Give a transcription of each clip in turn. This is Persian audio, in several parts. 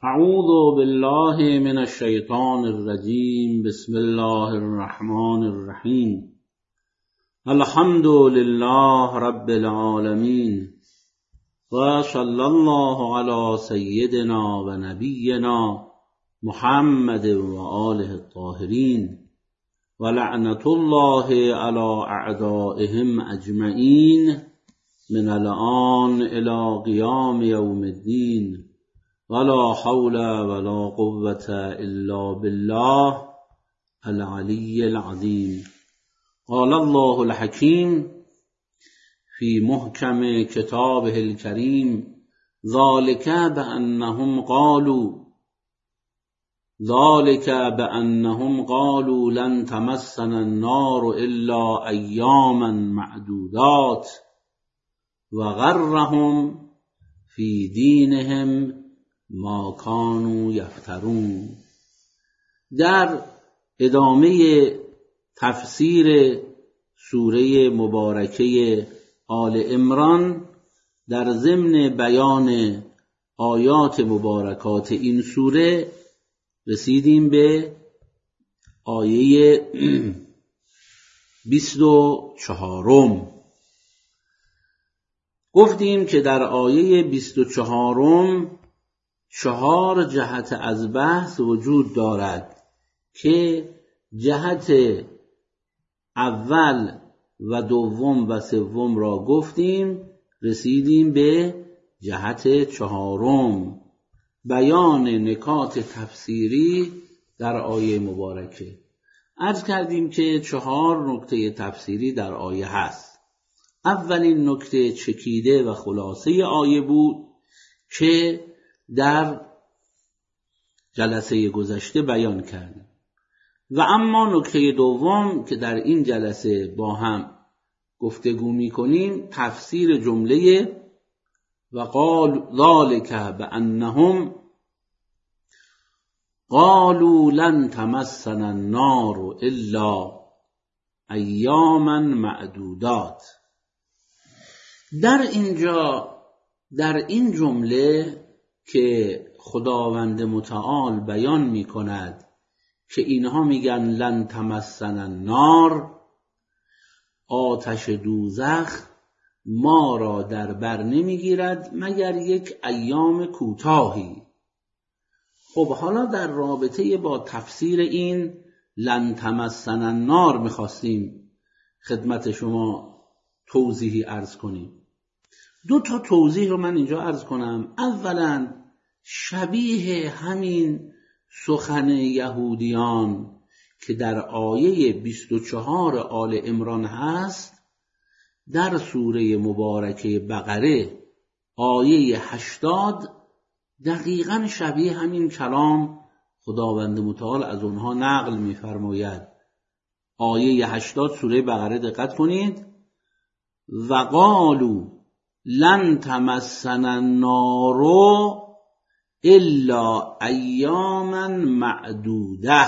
اعوذ بالله من الشیطان الرجیم. بسم الله الرحمن الرحیم. الحمد لله رب العالمین و صلی الله علی سیدنا و نبینا محمد و آله الطاهرین و لعنت الله علی اعدائهم اجمعین من الآن الی قیام یوم الدین ولا حول ولا قوة الا بالله العلی العظیم. قال الله الحکیم فی محکم کتابه الکریم ذلك بأنهم قالوا لن تمسنا النار الا ایاما معدودات وغرهم فی دینهم ما کانوا یفترون. در ادامه تفسیر سوره مبارکه آل عمران در ضمن بیان آیات مبارکات این سوره رسیدیم به آیه 24. گفتیم که در آیه 24 4 جهت از بحث وجود دارد که جهت اول و دوم و سوم را گفتیم، رسیدیم به جهت 4 بیان نکات تفسیری در آیه مبارکه. عرض کردیم که 4 نکته تفسیری در آیه هست. اولین نکته چکیده و خلاصه آیه بود که در جلسه گذشته بیان کردیم و اما نکته دوم که در این جلسه با هم گفتگو می‌کنیم تفسیر جمله و قال ذلك بأنهم قالوا لن تمسنا النار الا ایاما معدودات. در این جمله که خداوند متعال بیان می کند که اینها میگن لن تمسنا النار، آتش دوزخ ما را در بر نمیگیرد مگر یک ایام کوتاهی. خب حالا در رابطه با تفسیر این لن تمسنا النار میخواستیم خدمت شما توضیحی عرض کنیم. 2 توضیح رو من اینجا عرض کنم. اولا شبیه همین سخن یهودیان که در آیه 24 آل عمران هست، در سوره مبارکه بقره آیه 80 دقیقاً شبیه همین کلام خداوند متعال از اونها نقل می‌فرماید. آیه 80 سوره بقره دقت کنید. و قالوا لن تمسنا النار الا ایاما معدوده.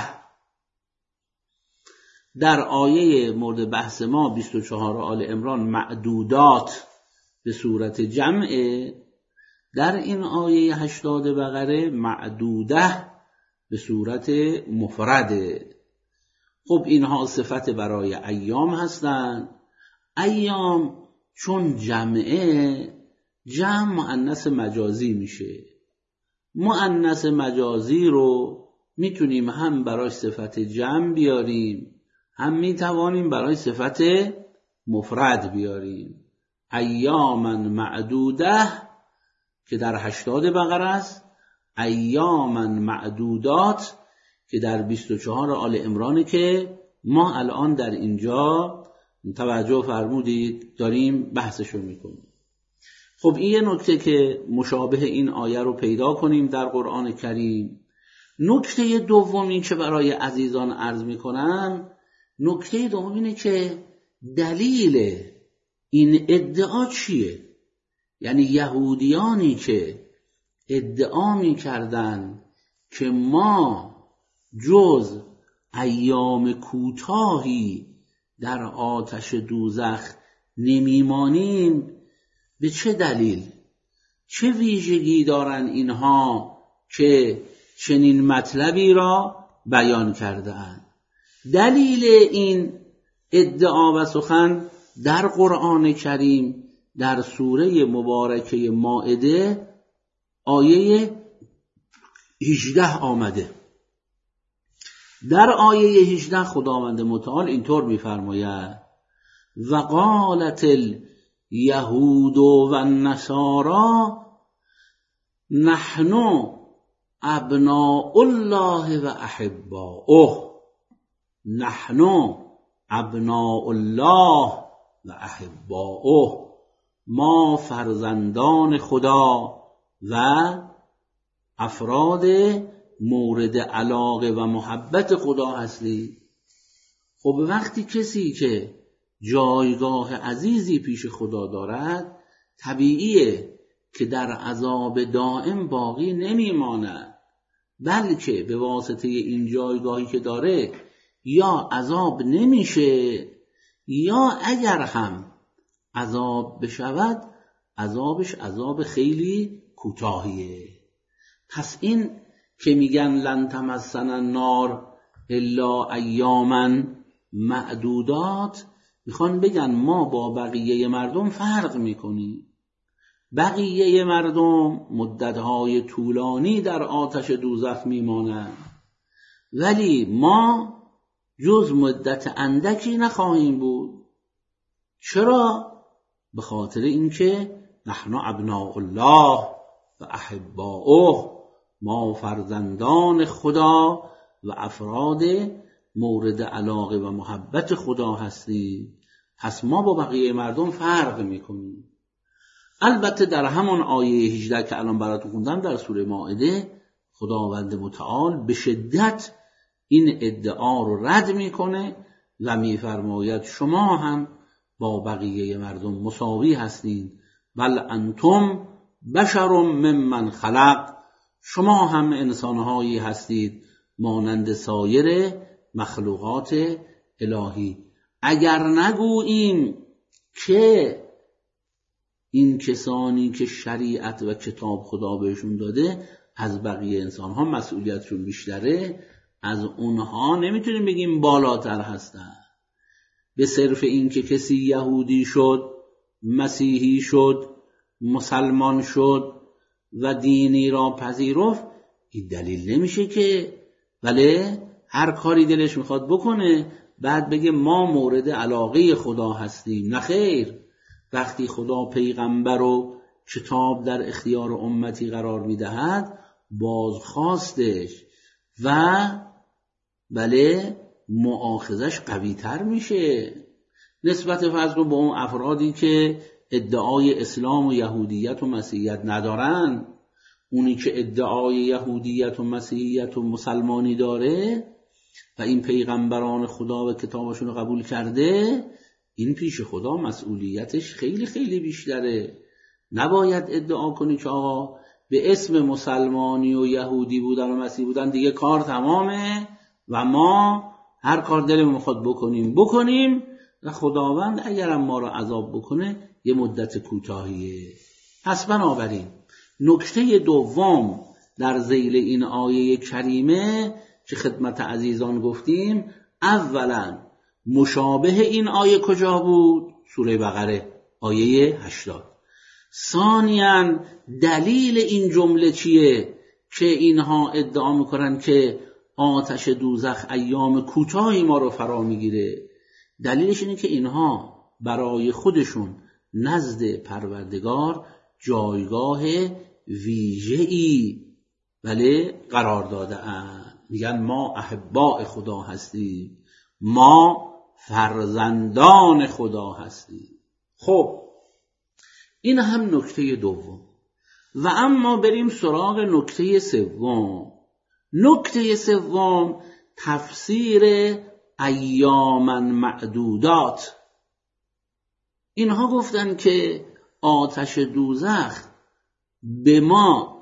در آیه مورد بحث ما 24 آل عمران معدودات به صورت جمعه، در این آیه 80 بقره معدوده به صورت مفرده. خب اینها صفت برای ایام هستند. ایام چون جمعه، جمع مؤنث مجازی میشه. مؤنث مجازی رو میتونیم هم برای صفت جمع بیاریم، هم میتوانیم برای صفت مفرد بیاریم. ایاما معدوده که در 80 بقره است، ایاما معدودات که در 24 آل عمران که ما الان در اینجا توجه فرمودید داریم بحثشو میکنیم. خب این یه نکته که مشابه این آیه رو پیدا کنیم در قرآن کریم. نکته دومی که برای عزیزان عرض میکنم، نکته دوم اینه که دلیل این ادعا چیه؟ یعنی یهودیانی که ادعا میکردن که ما جز ایام کوتاهی در آتش دوزخ نمیمانیم، به چه دلیل؟ چه ویژگی دارن اینها که چنین مطلبی را بیان کرده‌اند. دلیل این ادعا و سخن در قرآن کریم در سوره مبارکه مائده آیه 18 آمده. در آیه 18 خداوند متعال اینطور می‌فرماید: و قالت الیهود و النصارى نحن ابناء الله و احباؤه. نحن ابناء الله و احباؤه، ما فرزندان خدا و افراد مورد علاقه و محبت خدا هستیم. خب وقتی کسی که جایگاه عزیزی پیش خدا دارد طبیعیه که در عذاب دائم باقی نمیماند، بلکه به واسطه این جایگاهی که داره یا عذاب نمیشه یا اگر هم عذاب بشود عذابش عذاب خیلی کوتاهیه. پس این که میگن لن تمسنا النار الا ایاما معدودات، میخوان بگن ما با بقیه مردم فرق میکنیم. بقیه مردم مدتهای طولانی در آتش دوزخ میمانند، ولی ما جز مدت اندکی نخواهیم بود. چرا؟ به خاطر اینکه نحن ابناء الله و احباؤه، ما فرزندان خدا و افراد مورد علاقه و محبت خدا هستیم. پس ما با بقیه مردم فرق میکنیم. البته در همون آیه 18 که الان براتون خوندم در سوره مائده خداوند متعال به شدت این ادعا رو رد میکنه و میفرماید شما هم با بقیه مردم مساوی هستید. بل انتم بشر ممن خلق، شما هم انسانهایی هستید مانند سایر مخلوقات الهی. اگر نگوییم که این کسانی که شریعت و کتاب خدا بهشون داده از بقیه انسانها مسئولیتشون بیشتره، از اونها نمیتونیم بگیم بالاتر هستن. به صرف این که کسی یهودی شد، مسیحی شد، مسلمان شد و دینی را پذیرفت، این دلیل نمیشه که بله هر کاری دلش میخواد بکنه بعد بگه ما مورد علاقه خدا هستیم. نه خیر، وقتی خدا پیغمبر و کتاب در اختیار امتی قرار میدهد بازخواستش و بله مؤاخذش قوی تر میشه نسبت فرض رو به اون افرادی که ادعای اسلام و یهودیت و مسیحیت ندارن. اونی که ادعای یهودیت و مسیحیت و مسلمانی داره و این پیغمبران خدا و کتابشون رو قبول کرده، این پیش خدا مسئولیتش خیلی خیلی بیشتره. نباید ادعا کنی که آقا به اسم مسلمانی و یهودی بودن و مسیحی بودن دیگه کار تمامه و ما هر کار دلمون میخواد بکنیم و خداوند اگرم ما رو عذاب بکنه یه مدت کوتاهیه. پس بنابراین نکته دوم در ذیل این آیه کریمه که خدمت عزیزان گفتیم، اولا مشابه این آیه کجا بود؟ سوره بقره آیه 80. ثانیاً دلیل این جمله چیه که اینها ادعا میکنن که آتش دوزخ ایام کوتاهی ما رو فرا میگیره؟ دلیلش اینه که اینها برای خودشون نزد پروردگار جایگاه ویژه‌ای بله قرار داده اند. میگن ما احباء خدا هستیم، ما فرزندان خدا هستیم. خب این هم نکته دوم. و اما بریم سراغ نکته سوم. نکته سوم تفسیر ایاما معدودات. اینها گفتن که آتش دوزخ به ما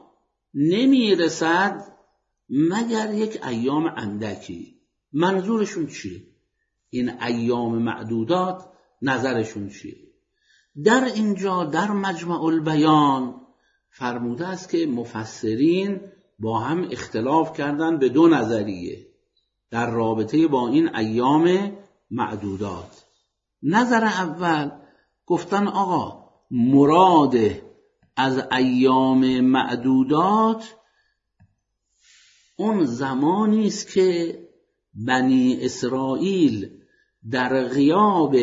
نمیرسد مگر یک ایام اندکی. منظورشون چیه؟ این ایام معدودات نظرشون چیه؟ در اینجا در مجمع البیان فرموده است که مفسرین با هم اختلاف کردن به دو نظریه در رابطه با این ایام معدودات. نظر اول گفتن آقا مراد از ایام معدودات اون زمانی است که بنی اسرائیل در غیاب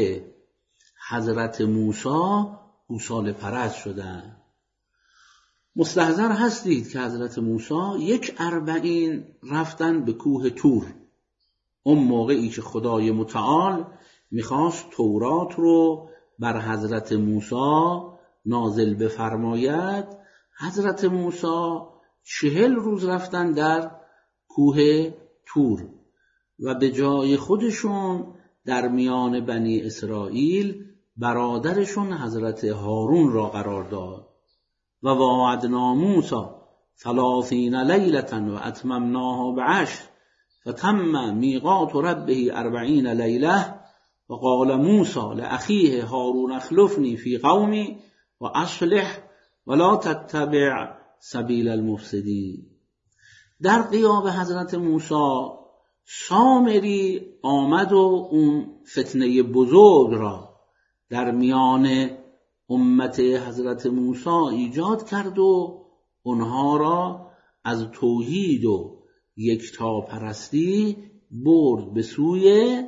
حضرت موسی گوساله پرست شدن. مستحضر هستید که حضرت موسی 41 رفتن به کوه طور. اون موقعی که خدای متعال میخواست تورات رو بر حضرت موسی نازل بفرماید، حضرت موسی 40 روز رفتن در کوه طور و به جای خودشون در میان بنی اسرائیل برادرشون حضرت هارون را قرار داد. و وعدنا موسی 30 لیلة و اتممناها ب10 فتم میقات ربه 40 لیلة و قال موسی لاخیه هارون اخلفنی فی قومی و اصلح ولا تتبع سبیل المفسدین. در غیاب حضرت موسی سامری آمد و اون فتنه بزرگ را در میان امت حضرت موسی ایجاد کرد و اونها را از توحید و یکتاپرستی برد به سوی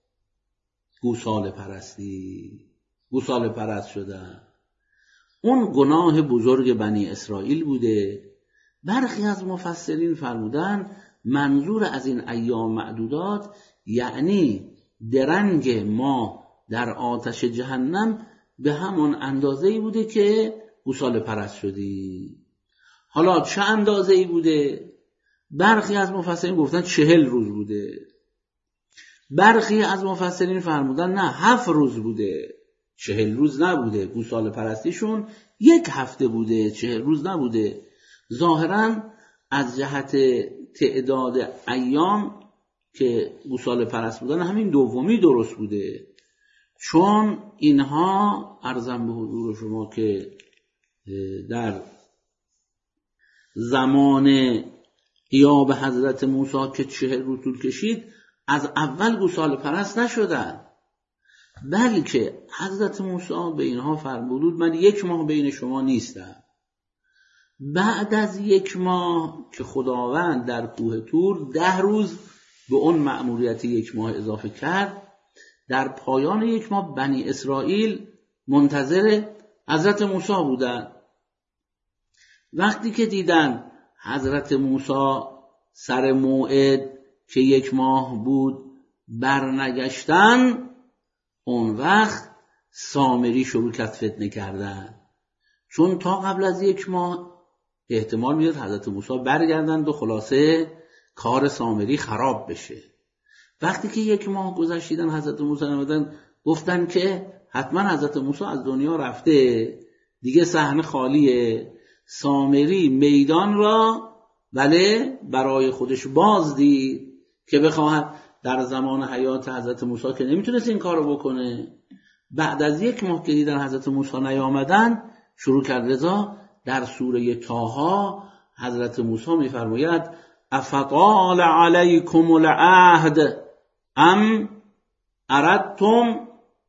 گوساله پرستی. گوساله پرست شدن. اون گناه بزرگ بنی اسرائیل بوده. برخی از مفسرین فرمودن منظور از این ایام معدودات یعنی درنگ ما در آتش جهنم به همون اندازه‌ای بوده که گوساله پرست شدی. حالا چه اندازه‌ای بوده؟ برخی از مفسرین گفتن 40 روز بوده. برخی از مفسرین فرمودن نه 7 روز بوده، 40 روز نبوده. گوساله پرستیشون 1 هفته بوده، 40 روز نبوده. ظاهراً از جهت تعداد ایام که گوساله پرست بودن همین دومی درست بوده، چون اینها عرضم به حضور شما که در زمان غیاب حضرت موسی که 40 روز طول کشید از اول گوساله پرست نشدن، بلکه حضرت موسی به اینها فرمود من 1 ماه بین شما نیستم. بعد از 1 ماه که خداوند در کوه طور 10 روز به اون مأموریت 1 ماه اضافه کرد، در پایان 1 ماه بنی اسرائیل منتظر حضرت موسی بودن. وقتی که دیدن حضرت موسی سر موعد که 1 ماه بود برنگشتن، اون وقت سامری شروع کرد فتنه کردن، چون تا قبل از 1 ماه احتمال میاد حضرت موسی برگردند و خلاصه کار سامری خراب بشه. وقتی که 1 ماه گذشتیدن حضرت موسی آمدن گفتن که حتما حضرت موسی از دنیا رفته، دیگه صحنه خالیه. سامری میدان را برای خودش باز دید که بخواهد در زمان حیات حضرت موسی که نمیتونست این کارو بکنه. بعد از 1 ماه که دیدن حضرت موسی نیامدن شروع کرد رضا. در سوره طه حضرت موسی میفرماید افطال علیکم العهد ام اردتم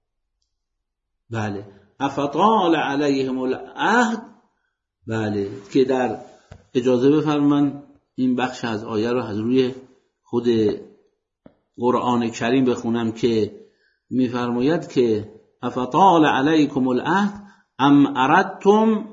افطال علیهم العهد. که در اجازه بفرمایید این بخش از آیه رو از روی خود قرآن کریم بخونم که میفرماید که افطال علیکم العهد ام اردتم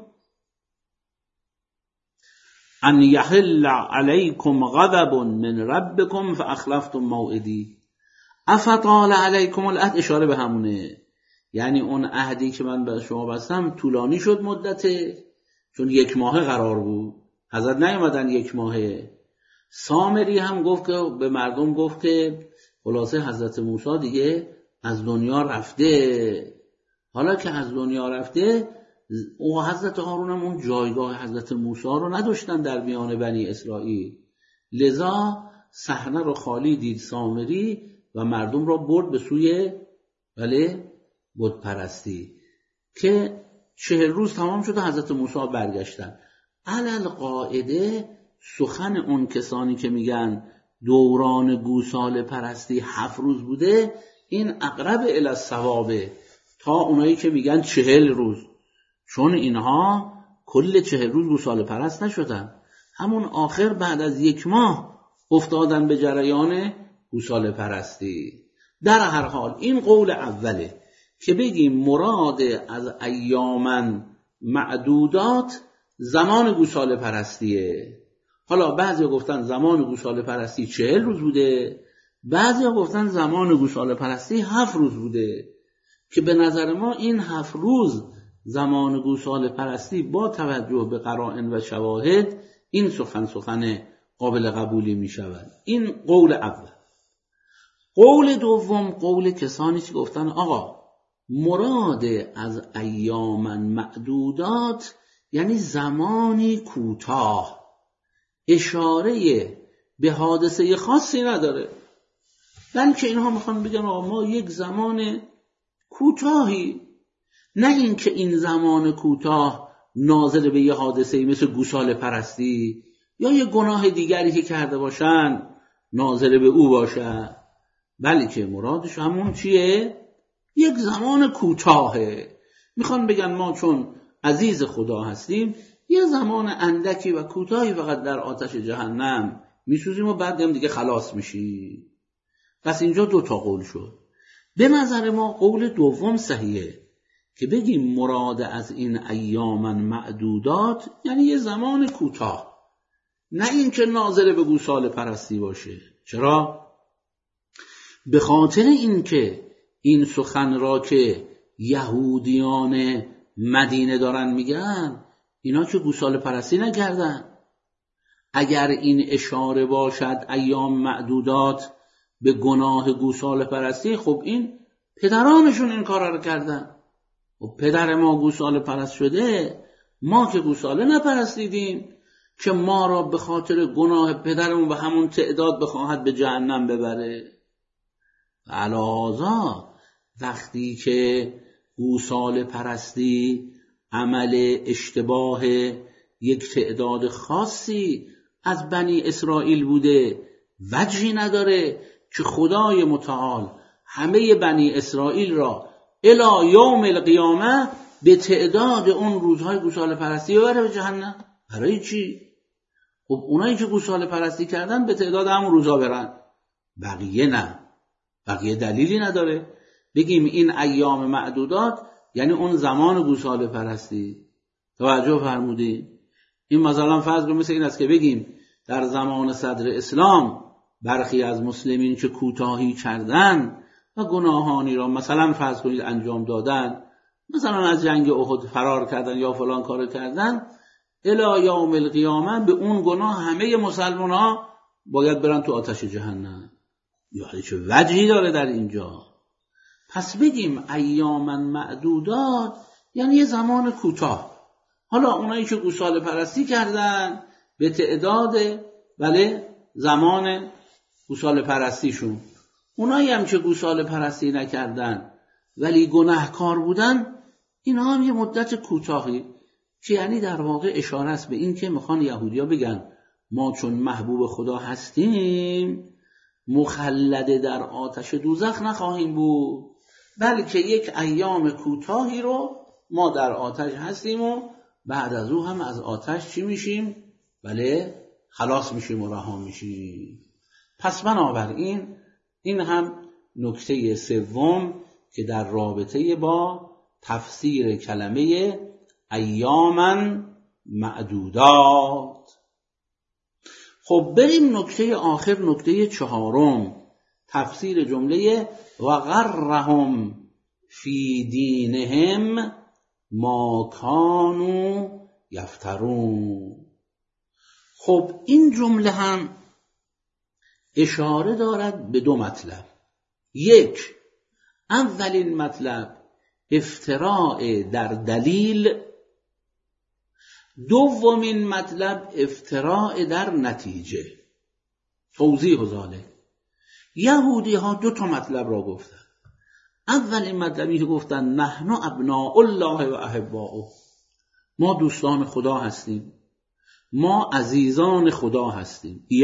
ان یحل علیکم غضب من ربکم فاخلفتم موعدی. افطال علیکم العهد اشاره به همونه، یعنی اون عهدی که من به شما بستم طولانی شد مدته، چون 1 ماه قرار بود، حضرت نیامدن 1 ماهه. سامری هم گفت که به مردم گفت که خلاصه حضرت موسی دیگه از دنیا رفته. حالا که از دنیا رفته او حضرت هارون هم اون جایگاه حضرت موسی رو نداشتن در میان بنی اسرائیل، لذا صحنه رو خالی دید سامری و مردم را برد به سوی بت پرستی که 40 روز تمام شد و حضرت موسی برگشتن. علل قاعده سخن اون کسانی که میگن دوران گوساله پرستی 7 روز بوده این اقرب الی الصواب تا اونایی که میگن 40 روز، چون اینها کل 40 روز گوساله پرست نشدن، همون آخر بعد از 1 ماه افتادن به جریان گوساله پرستی. در هر حال این قول اوله که بگیم مراد از ایامن معدودات زمان گوساله پرستیه. حالا بعضی گفتن زمان گوساله پرستی 40 روز بوده، بعضی گفتن زمان گوساله پرستی 7 روز بوده، که به نظر ما این 7 روز زمان گوساله پرستی با توجه به قرائن و شواهد این سخن قابل قبولی می شود. این قول اول. قول دوم قول کسانی که گفتن آقا مراد از ایامن معدودات یعنی زمانی کوتاه، اشاره به حادثه خاصی نداره، بلکه اینها میخوان بگن آقا ما یک زمان کوتاهی، نه اینکه این زمان کوتاه ناظر به یه حادثه مثل گوساله پرستی یا یه گناه دیگری که کرده باشن ناظر به او باشه، بلکه مرادش همون چیه؟ یک زمان کوتاهه. میخوان بگن ما چون عزیز خدا هستیم یه زمان اندکی و کوتاهی فقط در آتش جهنم میسوزیم و بعد هم دیگه خلاص میشیم. پس اینجا 2 قول شد. به نظر ما قول دوم صحیحه که بگیم مراد از این ایامن معدودات یعنی یه زمان کوتاه، نه اینکه ناظر به گوساله پرستی باشه. چرا؟ به خاطر اینکه این سخن را که یهودیان مدینه دارن میگن اینا که گوساله پرستی نکردن. اگر این اشاره باشد ایام معدودات به گناه گوساله پرستی، خب این پدرانشون این کار رو کردن. و پدر ما گوساله پرست شده، ما که گوساله نپرستیدیم که ما را به خاطر گناه پدرمون به همون تعداد بخواهد به جهنم ببره. علاوه وقتی که گوساله پرستی عمل اشتباه یک تعداد خاصی از بنی اسرائیل بوده، وجهی نداره که خدای متعال همه بنی اسرائیل را الی یوم القیامه به تعداد اون روزهای گوساله پرستی ببره به جهنم. برای چی؟ خب اونایی که گوساله پرستی کردن به تعداد همون روزها برن، بقیه نه. بقیه دلیلی نداره بگیم این ایام معدودات یعنی اون زمان گوساله پرستی. توجه فرمودی؟ این مثلا فرض رو مثل این است که بگیم در زمان صدر اسلام برخی از مسلمین که کوتاهی کردن و گناهانی را مثلا فرض کنید انجام دادن، مثلا از جنگ احد فرار کردن یا فلان کار کردن، الی یوم القیامه به اون گناه همه مسلمان ها باید برن تو آتش جهنم. یا چه وجهی داره در اینجا؟ پس بگیم ایامن معدودات یعنی یه زمان کوتاه. حالا اونایی که گوساله پرستی کردن به تعداد زمان گوساله پرستیشون، اونایی هم که گوساله پرستی نکردن ولی گناهکار بودن، اینا هم یه مدت کوتاهی، که یعنی در واقع اشاره است به این که میخوان یهودیا بگن ما چون محبوب خدا هستیم مخلد در آتش دوزخ نخواهیم بود، بلکه یک ایام کوتاهی رو ما در آتش هستیم و بعد از او هم از آتش چی میشیم؟ خلاص میشیم و رها میشیم. پس بنابراین این هم نکته سوم که در رابطه با تفسیر کلمه ایامن معدودات. خب بریم نکته آخر، نکته 4، تفسیر جمله و غرهم فی دینهم ما کانوا یفترون. خب این جمله هم اشاره دارد به 2 مطلب. یک، اولین مطلب افتراء در دلیل، دومین مطلب افتراء در نتیجه. توضیح ذالک، یهودی ها 2 مطلب را گفتن. اولین مطلبی که گفتن نحن ابناء الله و احباؤه، ما دوستان خدا هستیم ما عزیزان خدا هستیم. یه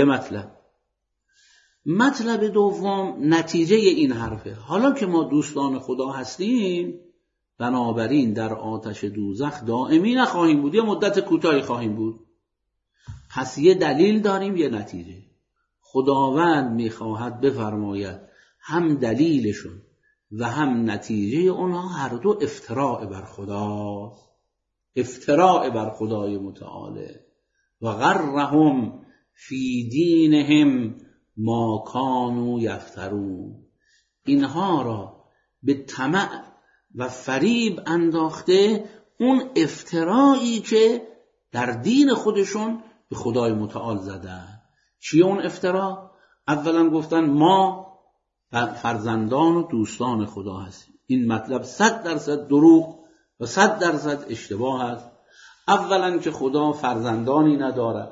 مطلب دوم نتیجه این حرفه. حالا که ما دوستان خدا هستیم، بنابراین در آتش دوزخ دائمی نخواهیم بود، یه مدت کوتاهی خواهیم بود. پس یه دلیل داریم، یه نتیجه. خداوند میخواهد بفرماید هم دلیلشون و هم نتیجه اونها هر دو افتراء بر خداست، افتراء بر خدای متعاله. و غرهم فی دینهم ما کانوا یفترون، اینها را به طمع و فریب انداخته اون افترایی که در دین خودشون به خدای متعال زدن. چیه اون افترا؟ اولا گفتن ما فرزندان و دوستان خدا هستیم. این مطلب 100% دروغ و 100% اشتباه است. اولا که خدا فرزندانی ندارد.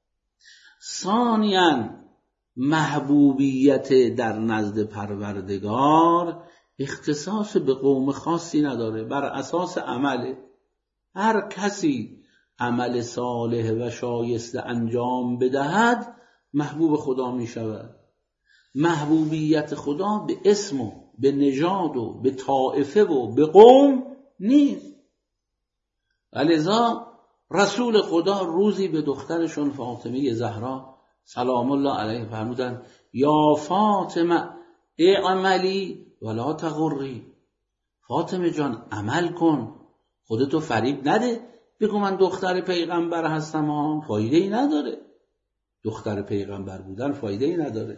ثانیاً محبوبیت در نزد پروردگار اختصاص به قوم خاصی نداره، بر اساس عمله. هر کسی عمل صالح و شایسته انجام بدهد محبوب خدا می شود. محبوبیت خدا به اسم و به نژاد و به طائفه و به قوم نیست. لذا رسول خدا روزی به دخترشون فاطمه زهرا سلام الله علیه فرمودن یا فاطمه اعملی ولا تغری، فاطمه جان عمل کن، خودتو فریب نده، بگو من دختر پیغمبر هستم ها، فایده ای نداره. دختر پیغمبر بودن فایده ای نداره.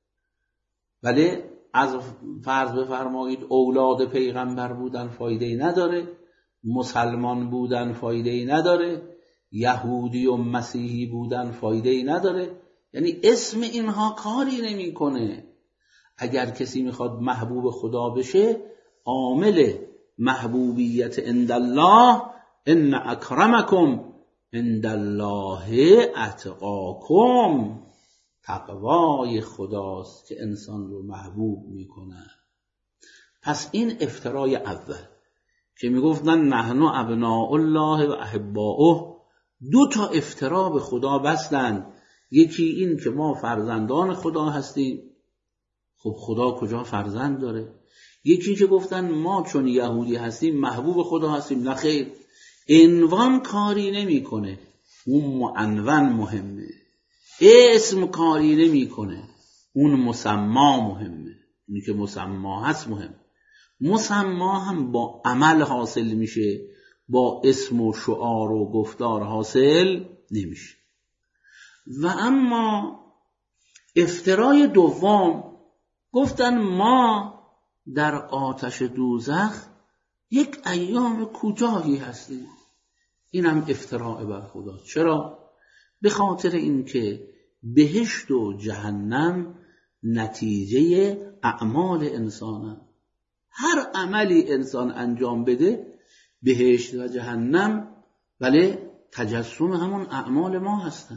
ولی از فرض بفرمایید اولاد پیغمبر بودن فایده ای نداره، مسلمان بودن فایده ای نداره، یهودی و مسیحی بودن فایده ای نداره. یعنی اسم اینها کاری نمیکنه. اگر کسی میخواد محبوب خدا بشه، عامل محبوبیت عند الله ان اکرمکم عند الله اتقاکم، تقوای خداست که انسان رو محبوب میکنه. پس این افترای اول که میگفتن نحن ابناء الله و احباؤه، 2 تا افترا به خدا بستند. یکی این که ما فرزندان خدا هستیم. خب خدا کجا فرزند داره؟ یکی که گفتن ما چون یهودی هستیم محبوب خدا هستیم. نه خیر، عنوان کاری نمیکنه، اون معنون مهمه. اسم کاری نمیکنه، اون مسما مهمه. اونی که مسما هست مهم. مسما هم با عمل حاصل میشه، با اسم و شعار و گفتار حاصل نمیشه. و اما افترای دوم گفتن ما در آتش دوزخ یک ایام کوتاهی هستیم. اینم افتراء بر خدا. چرا؟ به خاطر اینکه بهشت و جهنم نتیجه اعمال انسانه. هر عملی انسان انجام بده، بهشت و جهنم ولی تجسم همون اعمال ما هستن.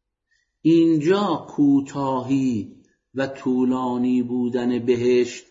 اینجا کوتاهی و طولانی بودن بهشت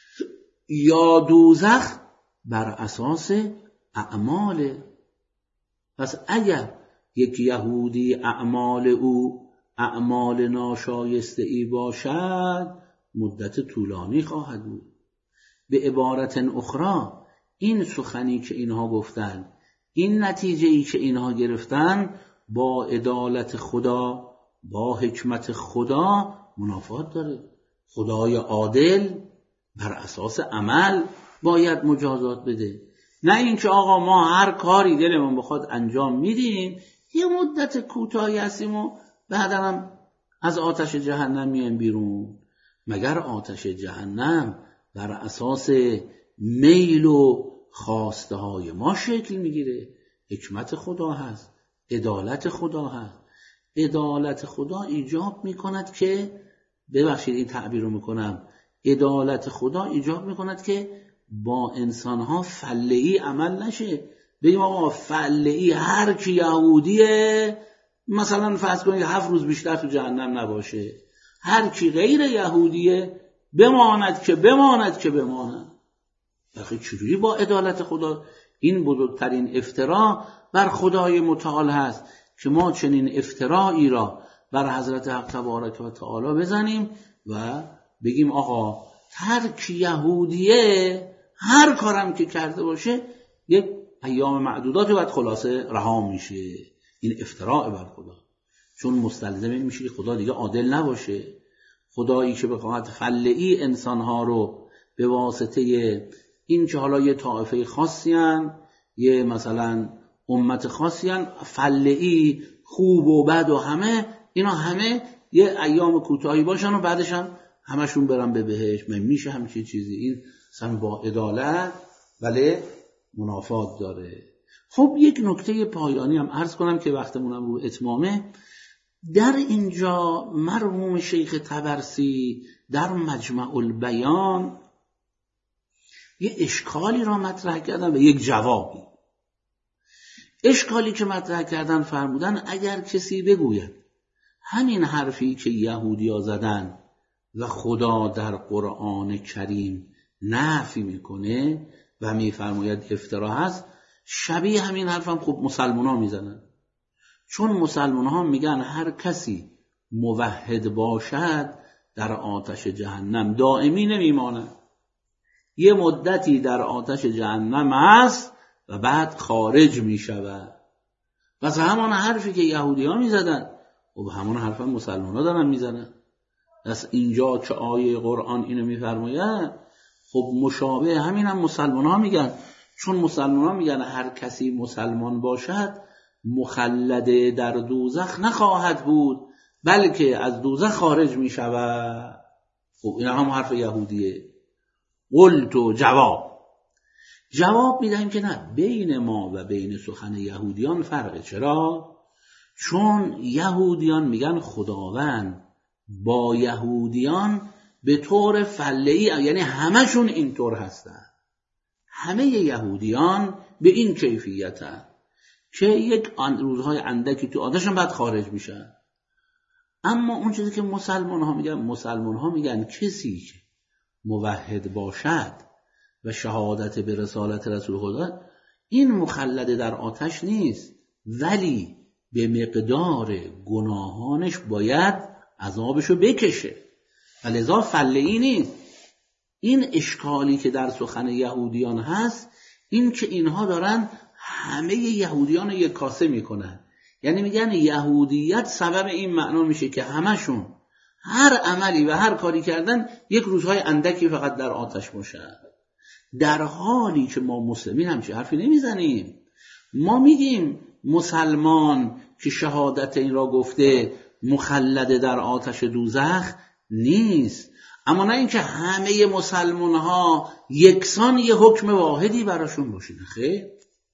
یا دوزخ بر اساس اعماله. پس اگر یک یهودی اعمال او اعمال ناشایسته ای باشد، مدت طولانی خواهد بود. به عبارت اخرى این سخنی که اینها گفتن، این نتیجه ای که اینها گرفتن با عدالت خدا، با حکمت خدا منافات داره. خدای عادل بر اساس عمل باید مجازات بده، نه اینکه آقا ما هر کاری دلمون بخواد انجام میدیم، یه مدت کوتاهی هستیم و بعد هم از آتش جهنم میایم بیرون. مگر آتش جهنم بر اساس میل و خواسته های ما شکل میگیره؟ حکمت خدا هست، عدالت خدا هست. عدالت خدا ایجاب میکند که، ببخشید این تعبیر رو میکنم، عدالت خدا ایجاب میکند که با انسانها فله‌ای عمل نشه. بگیم آقا فله‌ای هر کی یهودیه مثلا فرض کنید 7 روز بیشتر تو جهنم نباشه، هر کی غیر یهودیه بماند که بماند. بخی چجوری با عدالت خدا؟ این بزرگترین افترا بر خدای متعال هست که ما چنین افترائی را بر حضرت حق تبارک و تعالی بزنیم و بگیم آقا ترک یهودیه هر کارم که کرده باشه یک ایام معدودات بعد خلاصه رها میشه. این افتراء بر خدا، چون مستلزم این میشه که خدا دیگه عادل نباشه. خدایی که بخواهد فله‌ای انسانها رو به واسطه این که حالا یه طائفه خاصی هن، یه مثلا امت خاصی هن، فله‌ای خوب و بد و همه اینا همه یه ایام کوتاهی باشن و بعدش هم همشون برن به بهشت. من میشه همچین چیزی؟ این اصلا با عدالت ولی منافات داره. خب یک نکته پایانی هم عرض کنم که وقتمونم رو اتمامه. در اینجا مرحوم شیخ طبرسی در مجمع البیان یه اشکالی را مطرح کردن و یک جوابی. اشکالی که مطرح کردن فرمودن اگر کسی بگوید همین حرفی که یهودی‌ها زدن و خدا در قرآن کریم نفی میکنه و میفرماید افترا هست، شبیه همین حرف هم خب مسلمان ها میزنن. چون مسلمان ها میگن هر کسی موحد باشد در آتش جهنم دائمی نمیماند، یه مدتی در آتش جهنم هست و بعد خارج میشود. پس همان حرفی که یهودی ها میزدن و همون حرف هم مسلمان ها دارن میزنن. پس اینجا که آیه قرآن اینو میفرماید خب مشابه همین هم مسلمان ها میگن. چون مسلمان ها میگن هر کسی مسلمان باشد مخلد در دوزخ نخواهد بود بلکه از دوزخ خارج میشود. خب این هم حرف یهودیه. قلت جواب میدهیم که نه، بین ما و بین سخن یهودیان فرقه. چرا؟ چون یهودیان میگن خداوند با یهودیان به طور فله‌ای، یعنی همشون اینطور هستن، همه یهودیان به این کیفیتن که یک روزهای اندکی تو آتشن بعد خارج میشن. اما اون چیزی که مسلمان ها میگن کسی که موحد باشد و شهادت به رسالت رسول خدا، این مخلد در آتش نیست ولی به مقدار گناهانش باید عذابشو بکشه و لذا فله‌ای نیست. این اشکالی که در سخن یهودیان هست این که اینها دارن همه یهودیان رو یک کاسه میکنن، یعنی میگن یهودیت سبب این معنا میشه که همشون هر عملی و هر کاری کردن یک روزهای اندکی فقط در آتش باشن. در حالی که ما مسلمین همچه حرفی نمیزنیم. ما میگیم مسلمان که شهادت این را گفته مخلد در آتش دوزخ نیست، اما نه اینکه همه مسلمان ها یکسان یه حکم واحدی براشون باشه. خیر،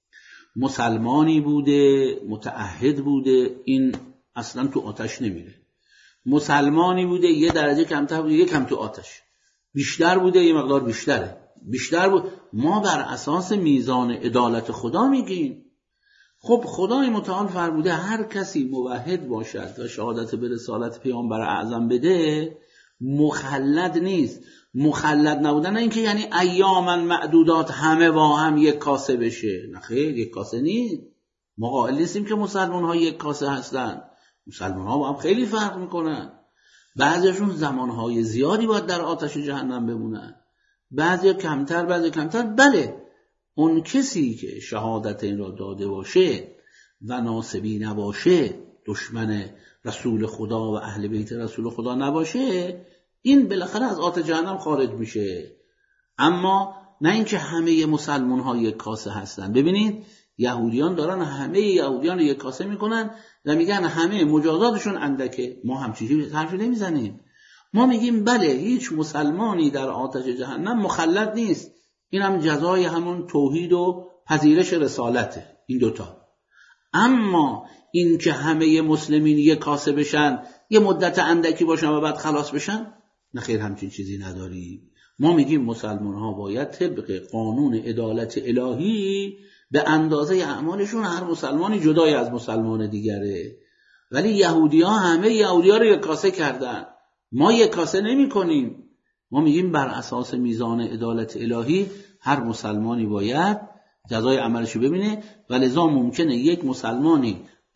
مسلمانی بوده متعهد بوده این اصلا تو آتش نمیره، مسلمانی بوده یه درجه کمتر بوده یکم تو آتش، بیشتر بوده یه مقدار بیشتر بود. ما بر اساس میزان عدالت خدا میگیم. خب خدای متعال فرموده هر کسی موحد باشد و شهادت به رسالت پیامبر اعظم بده مخلد نیست. مخلد نبودن نه اینکه یعنی ایاما معدودات همه با هم یک کاسه بشه، نه خیر، یک کاسه نیست. ما قائل نیستیم که مسلمان ها یک کاسه هستن. مسلمان ها با هم خیلی فرق میکنن. بعضیشون زمانهای زیادی باید در آتش جهنم بمونن، بعضی کمتر. بله، اون کسی که شهادت این را داده باشه و ناصبی نباشه، دشمن رسول خدا و اهل بیت رسول خدا نباشه، این بالاخره از آتش جهنم خارج میشه. اما نه اینکه همه مسلمان ها یک کاسه هستن. ببینید یهودیان دارن همه یهودیان رو یک کاسه میکنن و میگن همه مجازاتشون اندکه. ما همچیزی حرفی نمیزنیم. ما میگیم بله، هیچ مسلمانی در آتش جهنم مخلد نیست. این هم جزای همون توحید و پذیرش رسالته، این دوتا. اما این که همه مسلمین یک کاسه بشن، یه مدت اندکی باشن و بعد خلاص بشن، نه خیر، همچین چیزی نداریم. ما میگیم مسلمان ها باید طبق قانون عدالت الهی به اندازه اعمالشون هر مسلمانی جدای از مسلمان دیگره. ولی یهودی ها همه یهودی ها رو یک کاسه کردن، ما یک کاسه نمی کنیم. ما میگیم بر اساس میزان عدالت الهی هر مسلمانی باید جزای عملشو ببینه و لذا ممکنه یک مسلمانی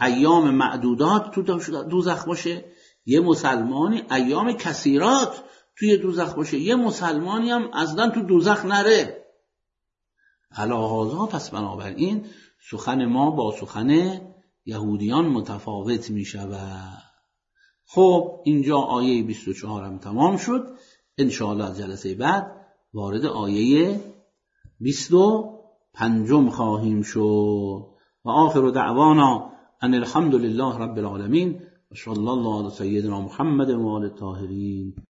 ایام معدودات تو دوزخ باشه، یه مسلمانی ایام کثیرات توی دوزخ باشه، یه مسلمانی هم اصلا تو دوزخ نره. علاهازا پس بنابراین سخن ما با سخن یهودیان متفاوت می شود. خب اینجا آیه 24 هم تمام شد. انشاءالله از جلسه بعد وارد آیه 25 خواهیم شد. و آخر دعوانا ان الحمد لله رب العالمین و صلی الله علی سیدنا محمد و آل الطاهرین.